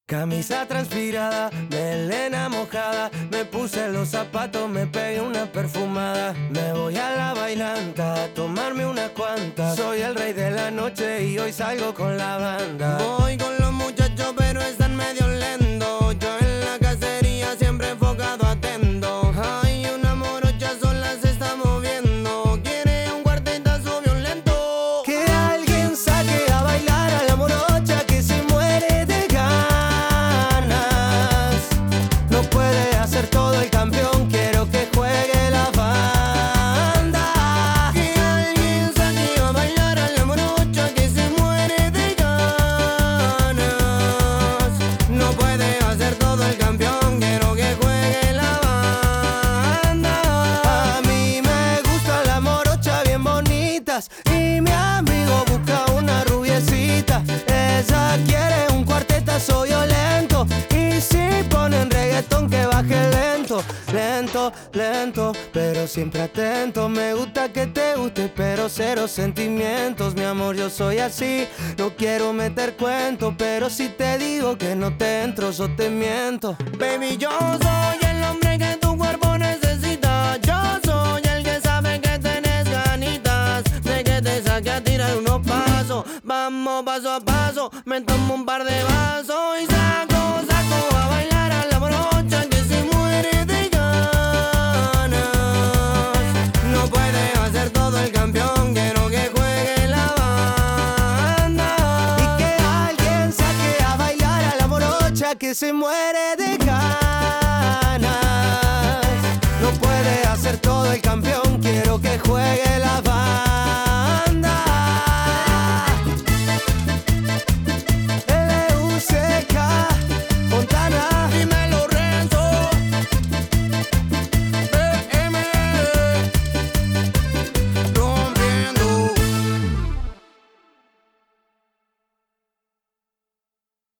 Camisa transpirada, melena mojada, me puse los zapatos, me pegué una perfumada. Me voy a la bailanta a tomarme unas cuantas. Soy el rey de la noche y hoy salgo con la banda. Voy con los muchachos pero están medio lentos. Yo en la cacería siempre enfocado atento. Hay una morocha sola se está moviendo. Quiere un cuartetazo violento. Que alguien saque a bailar a la morocha que se muere de ganas. No puede hacer todo el campeón, quiero que juegue la banda. Que alguien saque a bailar a la morocha que se muere de ganas. No puede hacer todo el campeón, quiero que juegue la banda. A mí me gustan las morochas bien bonitas y mi amigo busca una rubiecita. Ella quiere un cuartetazo violento y si ponen reggaetón que baje lento, lento, lento, pero siempre atento. Me gusta que te guste pero cero sentimientos. Mi amor, yo soy así, no quiero meter cuento, pero si te digo que no te entro, yo te miento. Baby, yo soy el hombre que tu cuerpo necesita. Yo soy el que sabe que tenés ganitas de que te saque a tirar unos pasos. Vamos paso a paso, me tomo un par de vasos y saco a bailar a la morocha que se muere de ganas. No puede hacer todo el campeón, quiero que juegue la banda. Y que alguien saque a bailar a la morocha que se muere de ganas. No puede hacer todo el campeón, quiero que juegue la